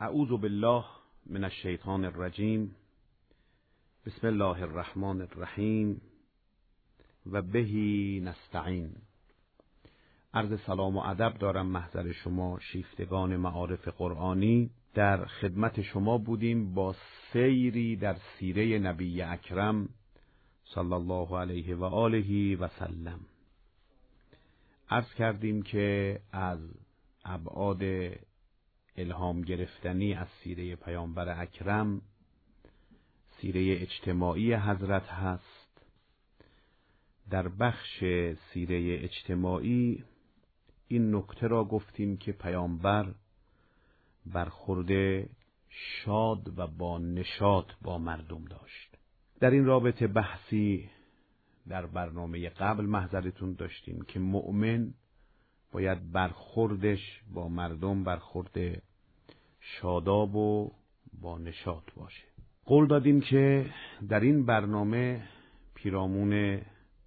اعوذ بالله من الشیطان الرجیم. بسم الله الرحمن الرحیم و بهی نستعین. عرض سلام و ادب دارم محضر شما شیفتگان معارف قرآنی. در خدمت شما بودیم با سیری در سیره نبی اکرم صلی الله علیه و آله و سلم. عرض کردیم که از ابعاد الهام گرفتنی از سیره پیامبر اکرم سیره اجتماعی حضرت هست. در بخش سیره اجتماعی این نکته را گفتیم که پیامبر برخورد شاد و با نشاط با مردم داشت. در این رابطه بحثی در برنامه قبل محضرتون داشتیم که مؤمن باید برخوردش با مردم برخورد شاداب و با نشاط باشه. قول دادیم که در این برنامه پیرامون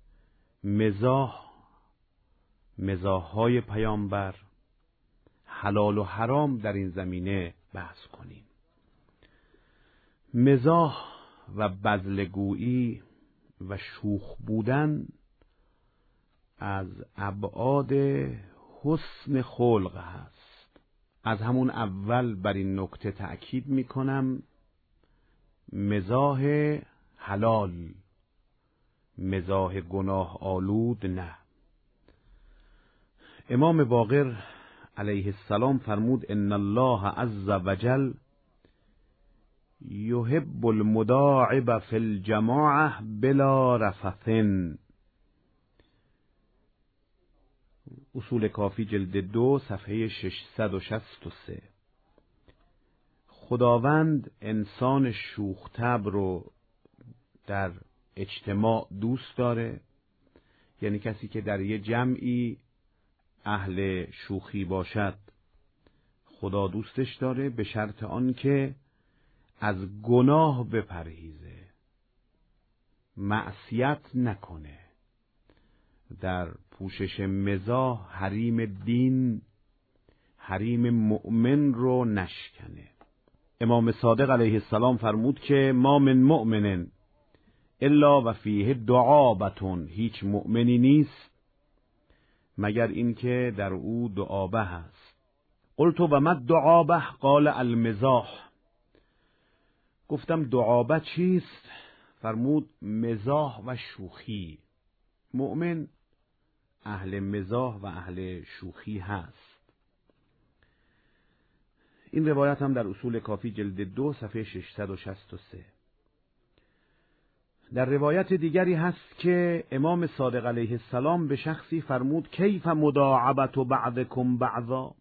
مزاح‌های پیامبر، حلال و حرام در این زمینه بحث کنیم. مزاح و بذل‌گویی و شوخ بودن از ابعاد حسن خلق هست. از همون اول بر این نکته تأکید میکنم، مزاح حلال، مزاح گناه آلود نه. امام باقر علیه السلام فرمود ان الله عز وجل یحب المداعب فی الجماعه بلا رفث. اصول کافی جلد 2 صفحه 663. خداوند انسان شوخ طبع رو در اجتماع دوست داره، یعنی کسی که در یه جمعی اهل شوخی باشد خدا دوستش داره، به شرط آن که از گناه بپرهیزه، معصیت نکنه، در پوشش مزاح حریم دین، حریم مؤمن رو نشکنه. امام صادق علیه السلام فرمود که ما من مؤمن الا و فیه دعابتون، هیچ مؤمنی نیست مگر اینکه در او دعابه هست. قلت و ما الدعابه؟ قال المزاح. گفتم دعابه چیست؟ فرمود مزاح و شوخی. مؤمن اهل مزاح و اهل شوخی هست. این روایت هم در اصول کافی جلد 2 صفحه 663. در روایت دیگری هست که امام صادق علیه السلام به شخصی فرمود کیف مداعبت بعضکم بعضا؟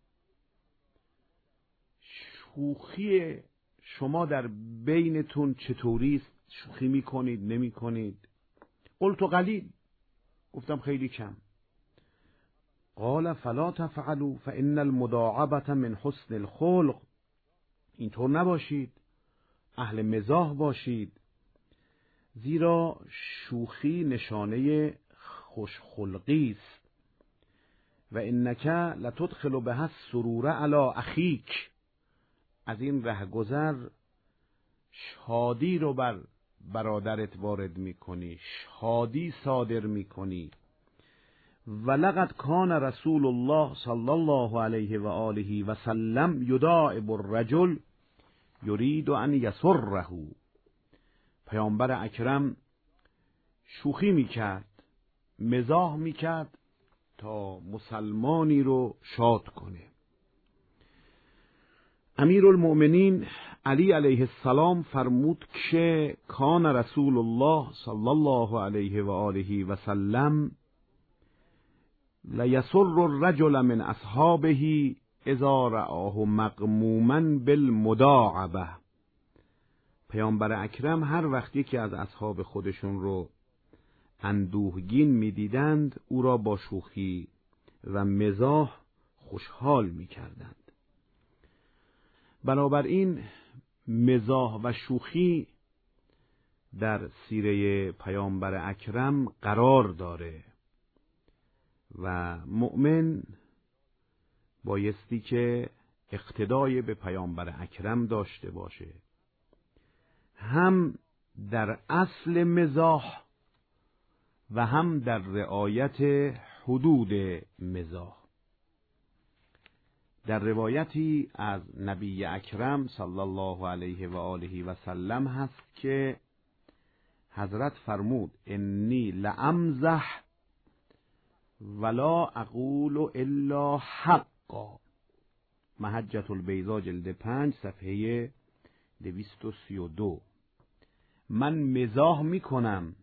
شوخی شما در بینتون چطوری است؟ شوخی میکنید نمیکنید؟ قلت قلیل. گفتم خیلی کم. قال فلا تفعلوا فان المداعبة من حسن الخلق. اینطور نباشید، اهل مزاح باشید، زیرا شوخی نشانه خوشخلقی است. و انک لتدخل بها السرور علی اخیک. از این رهگذر شادی رو بر برادرت وارد میکنی، شادی صادر میکنی. ولقد کان رسول الله صلی الله علیه و آله و سلم یداعب الرجل یرید ان یسره. پیامبر اکرم شوخی میکرد، مزاح میکرد تا مسلمانی رو شاد کنه. امیرالمؤمنین علی علیه السلام فرمود که کان رسول الله صلی الله علیه و آله و سلم لیسر الرجل من اصحابه اذا رآه مغموما بالمداعبه. پیامبر اکرم هر وقتی که از اصحاب خودشون رو اندوهگین می‌دیدند او را با شوخی و مزاح خوشحال می‌کردند. بنابراین مزاح و شوخی در سیره پیامبر اکرم قرار داره و مؤمن بایستی که اقتدای به پیامبر اکرم داشته باشه، هم در اصل مزاح و هم در رعایت حدود مزاح. در روایتی از نبی اکرم صلی الله علیه و آله و سلم هست که حضرت فرمود انی لامزح ولا اقول الا حقا. محجة البیضاء جلد 5 صفحه 232. من مزاح میکنم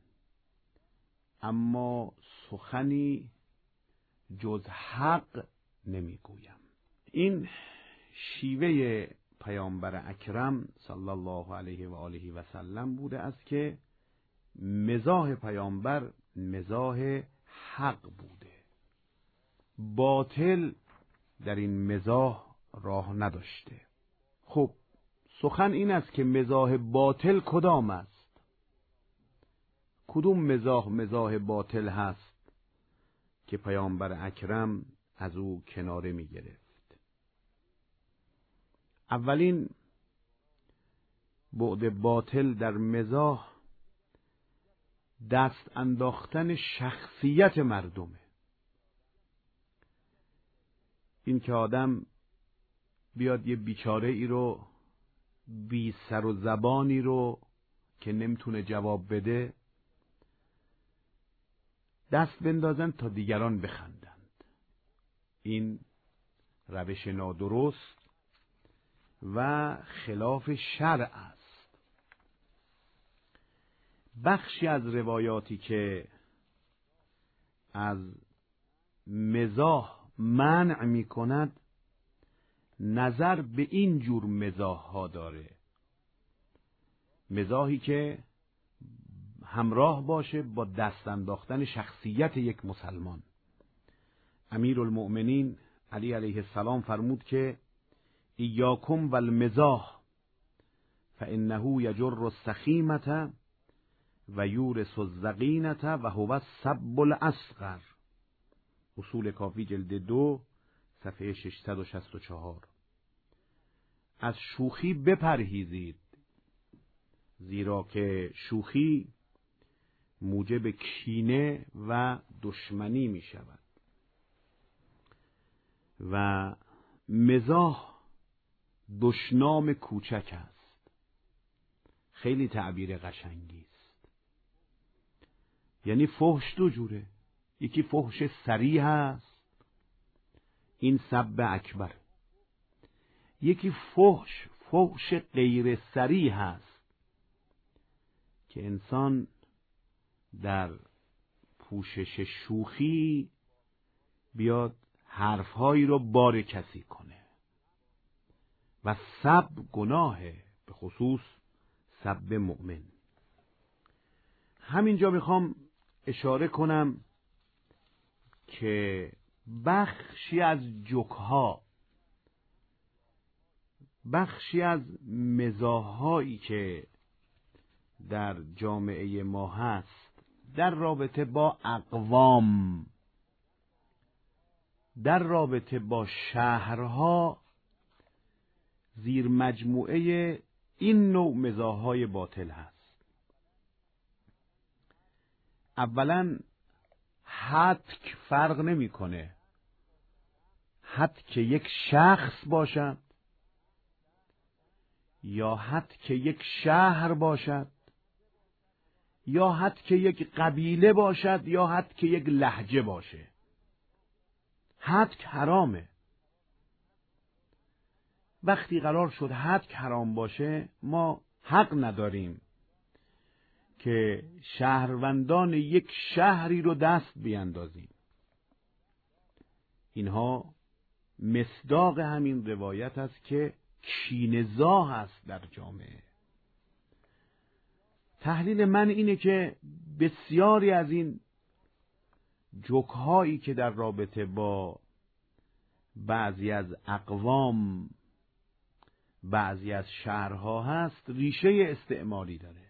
اما سخنی جز حق نمیگویم. این شیوه پیامبر اکرم صلی الله علیه و آله و سلم بوده است که مزاح پیامبر مزاح حق بوده، باطل در این مزاح راه نداشته. خب سخن این است که مزاح باطل کدام است؟ کدوم مزاح باطل هست که پیامبر اکرم از او کناره می گرفت؟ اولین بعد باطل در مزاح دست انداختن شخصیت مردمه. این که آدم بیاد یه بیچاره ای رو، بی سر و زبانی رو که نمیتونه جواب بده دست بندازن تا دیگران بخندند. این روش نادرست و خلاف شرع است. بخشی از روایاتی که از مزاح منع می کند نظر به این جور مزاح ها داره، مزاحی که همراه باشه با دست انداختن شخصیت یک مسلمان. امیرالمؤمنین علی علیه السلام فرمود که ایاکم والمزاح فانه یجر السخیمة و یورث الضغینة و هو السب الاصغر. اصول کافی جلد 2 صفحه 664. از شوخی بپرهیزید، زیرا که شوخی موجب کینه و دشمنی می شود و مزاح دشنام کوچک است. خیلی تعبیر قشنگی است. یعنی فحش دو جوره، یکی فحش صریح است، این سب اکبر. یکی فحش غیر صریح است که انسان در پوشش شوخی بیاد حرفهایی رو بار کسی کنه و سب گناهه، به خصوص سب مؤمن. همینجا میخوام اشاره کنم که بخشی از جوک‌ها، بخشی از مزاح‌هایی که در جامعه ما هست در رابطه با اقوام، در رابطه با شهرها، زیر مجموعه این نوع مزاح‌های باطل هست. اولا هتک فرق نمی‌کنه، هتک یک شخص باشد یا هتک یک شهر باشد یا هتک یک قبیله باشد یا هتک یک لهجه باشه، هتک حرامه. وقتی قرار شد هتک حرام باشه، ما حق نداریم که شهروندان یک شهری رو دست بیندازیم. اینها مصداق همین روایت است که کینه‌زا است در جامعه. تحلیل من اینه که بسیاری از این جوک‌هایی که در رابطه با بعضی از اقوام، بعضی از شهرها هست، ریشه استعماری داره.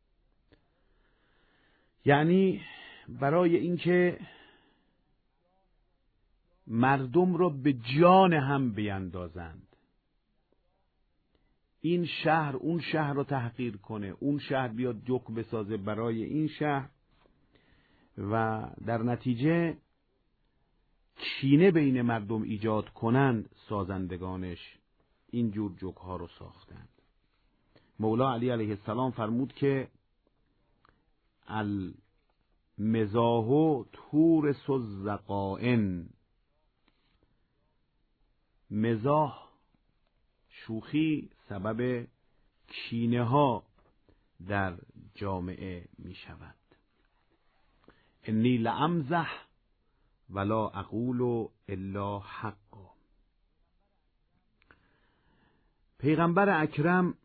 یعنی برای اینکه مردم رو به جان هم بیندازند، این شهر اون شهر رو تحقیر کنه، اون شهر بیاد جوک بسازه برای این شهر و در نتیجه کینه بین مردم ایجاد کنند. سازندگانش این جور جوک ها رو ساختند. مولا علی علیه السلام فرمود که المزاح تورث الذقائن، مزاح شوخی سبب کینه ها در جامعه می شود. انی لامزح ولا اقول الا حقا. پیغمبر اکرم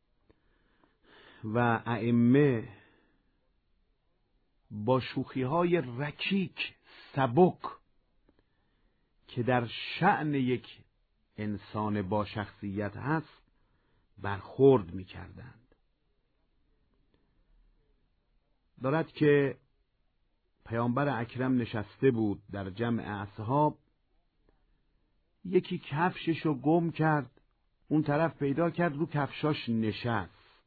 و ائمه با شوخی‌های رکیک سبک که در شأن یک انسان با شخصیت هست برخورد می‌کردند. دارد که پیامبر اکرم نشسته بود در جمع اصحاب، یکی کفششو گم کرد، اون طرف پیدا کرد، رو کفشاش نشست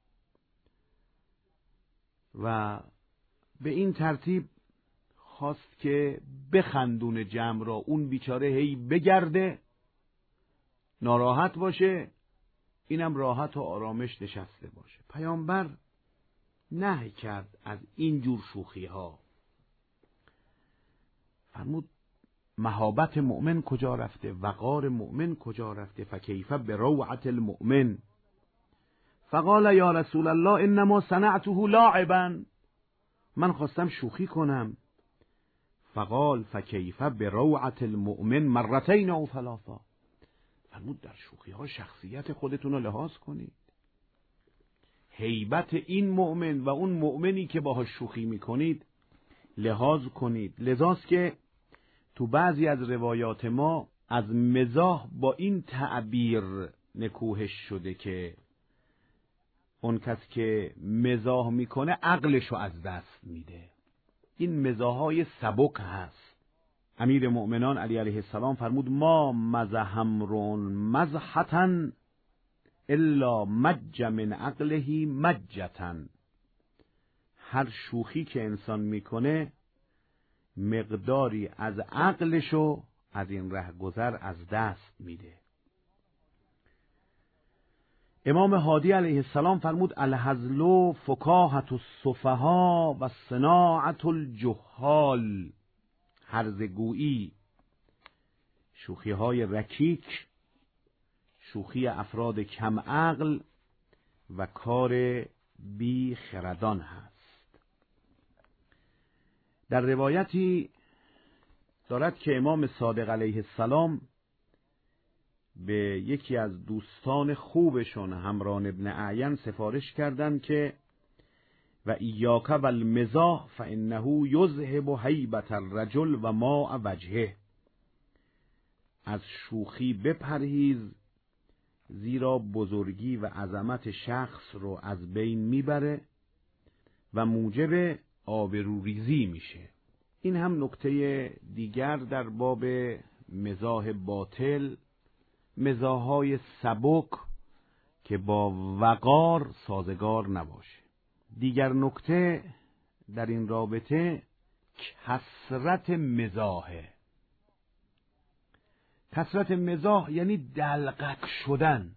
و به این ترتیب خواست که بخندون جمع را، اون بیچاره هی بگرده ناراحت باشه، اینم راحت و آرامش نشسته باشه. پیامبر نهی کرد از این جور شوخی ها. فرمود مهابت مؤمن کجا رفته، وقار مؤمن کجا رفته، فکیف بروعة المؤمن. فقال یا رسول الله انما صنعته لاعبا، من خواستم شوخی کنم. فقال فکیف بروعة المؤمن مرتين او ثلاثا. فرمود در شوخی ها شخصیت خودتون رو لحاظ کنید، هیبت این مؤمن و اون مؤمنی که باهاش شوخی میکنید لحاظ کنید. لذاست که تو بعضی از روایات ما از مزاح با این تعبیر نکوهش شده که اون کس که مزاح میکنه عقلشو از دست میده. این مزاحای سبک هست. امیر مؤمنان علی علیه السلام فرمود ما مزح امرؤ مزحة الا مج من عقله مجة. هر شوخی که انسان میکنه مقداری از عقلشو از این رهگذر از دست میده. امام هادی علیه السلام فرمود الهزل فکاهة السفهاء و صناعة الجهال. هرزگویی، شوخی های رکیک، شوخی افراد کم عقل و کار بی خردان هست. در روایتی دارد که امام صادق علیه السلام به یکی از دوستان خوبشون همران ابن اعین سفارش کردند که و ایاک و المزاح فانه یذهب هیبت الرجل و ماء وجهه. از شوخی بپرهیز زیرا بزرگی و عظمت شخص رو از بین میبره و موجب آبروریزی میشه. این هم نکته دیگر در باب مزاح باطل، مزاحهای سبک که با وقار سازگار نباشه. دیگر نکته در این رابطه کثرت مزاحه. کثرت مزاح یعنی دلقک شدن،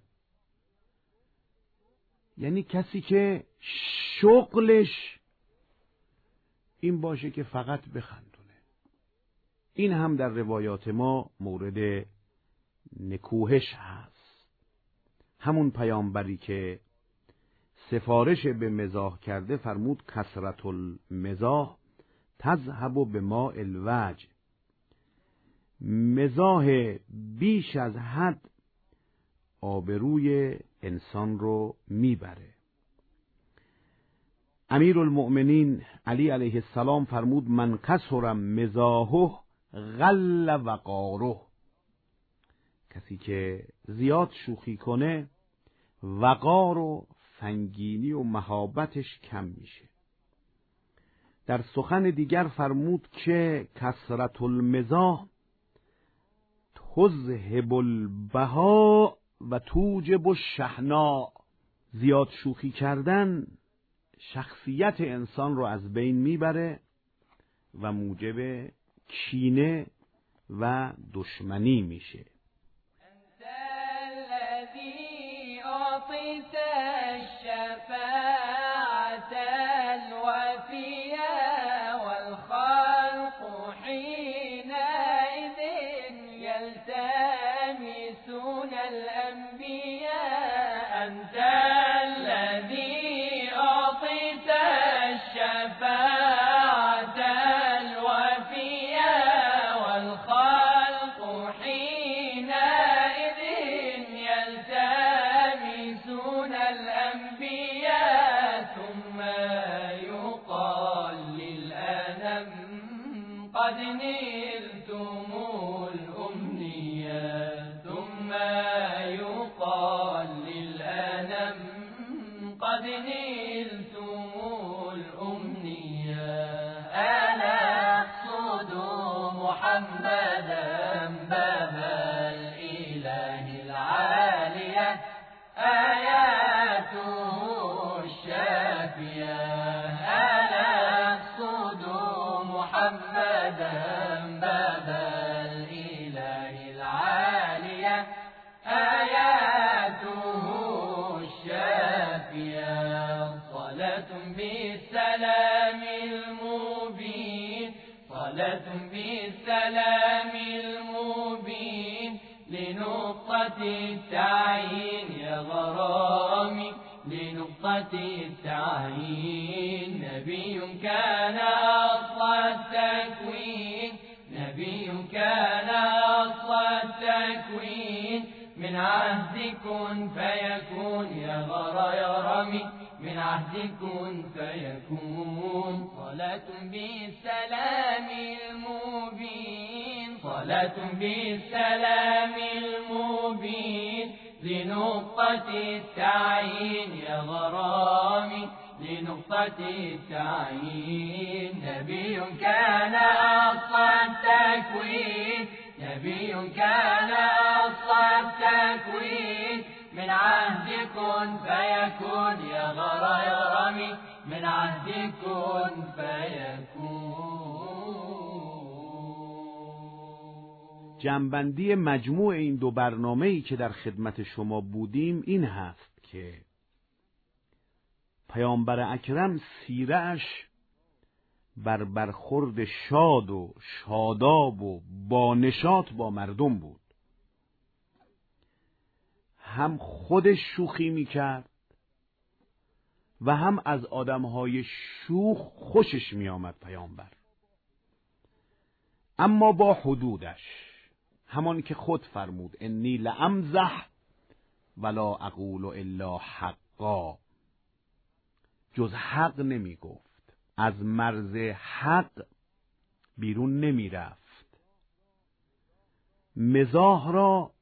یعنی کسی که شغلش این باشه که فقط بخندونه. این هم در روایات ما مورد نکوهش هست. همون پیامبری که سفارش به مزاح کرده فرمود کثرت المزاح تذهب بماء الوجه. مزاح بیش از حد آبروی انسان رو میبره. امیرالمؤمنین علی علیه السلام فرمود من کثر مزاحه غل وقاره. کسی که زیاد شوخی کنه وقار و سنگینی و مهابتش کم میشه. در سخن دیگر فرمود که کثرت المزاح تذهب البهاء و توجب الشحناء. زیاد شوخی کردن شخصیت انسان رو از بین میبره و موجب کینه و دشمنی میشه. انت الذی اعطیت الشفاعة الوفیة والخلق حینئذ یلتمسون الانبیاء. انت الذی اعطیت الشفاعة الوفیة والخلق حینئذ يلتمسون الأنبياء. ثم يقال للأنم قد نلتم الأمنيات. ثم يقال للأنم قد نلتم الأمنيات. أنا أقصد محمدا باب الإله العالية آياته الشافية. أنا أقصد محمدا باب الإله العالية آياته الشافية. صلاة بالسلام المبين، صلاة بالسلام المبين لنقطة التعيين يا غرامي، لنقطة التعيين. نبي كان أصل التكوين، نبي كان أصل التكوين من عهد كن فيكون يا غرامي، من عهد كن فيكون. صلاة بالسلام المبين، صلاة بالسلام المبين لنقطة التعيين يا غرامي، لنقطة التعيين. نبي كان أصل التكوين، نبي كان أصل التكوين من عهد كن فيكون يا غرامي، من عهد كن فيكون. جمع‌بندی مجموع این دو برنامه‌ای که در خدمت شما بودیم این هست که پیامبر اکرم سیره‌اش بر برخورد شاد و شاداب و بانشاط با مردم بود. هم خودش شوخی میکرد و هم از آدمهای شوخ خوشش میآمد پیامبر، اما با حدودش، همان که خود فرمود انی لامزح ولا اقول الا حقا. جز حق نمی گفت، از مرز حق بیرون نمی رفت. مزاح را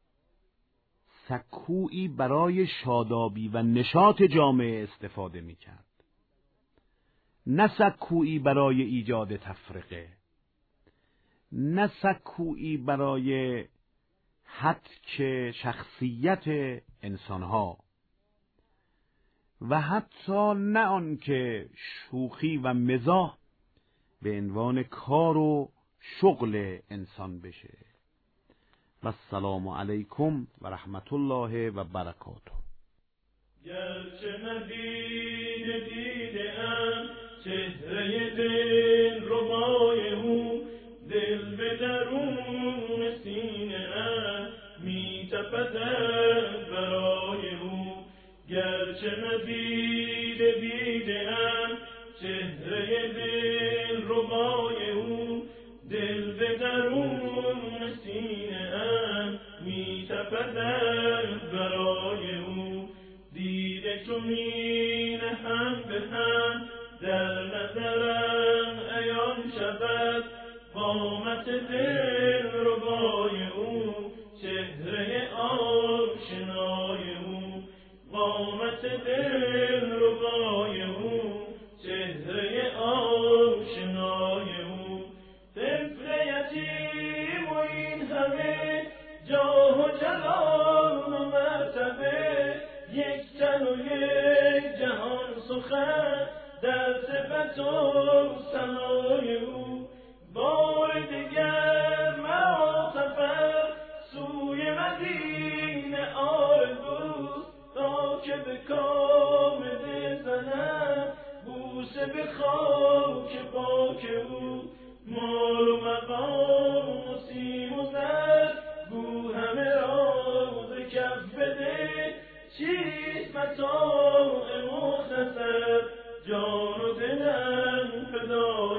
سکویی برای شادابی و نشاط جامعه استفاده می کرد، نه سکویی برای ایجاد تفرقه، نه سکویی برای هتک شخصیت انسانها، و حتی نه آن که شوخی و مزاح به عنوان کار و شغل انسان بشه. و السلام علیکم و رحمت الله و برکاته. گرچه ندیده دیده‌ام چهره دل ربای او، دل به درون سینه‌ام می تپد برای او. گرچه ندیده دیده‌ام چهره دل ربای او، دل به درون سینه‌ام می تپد برای او. دیده چو می نهم به هم در نظرم عیان شود، قامت دل ربای او، چهره آشنای او. قامت دل ربای او، چهره آشنای او. طفل یتیم و این همه جاه و جلال و سخن در صفت و سنای او. بار دیگر مرا سفر سوی مدینه آرزوست، تا که به کام دل زنم بوسه به خاک پاک او. مال و مقام و سیم و زر گو همه را ز کف بده، چیست متاع مختصر جان و دلم فدا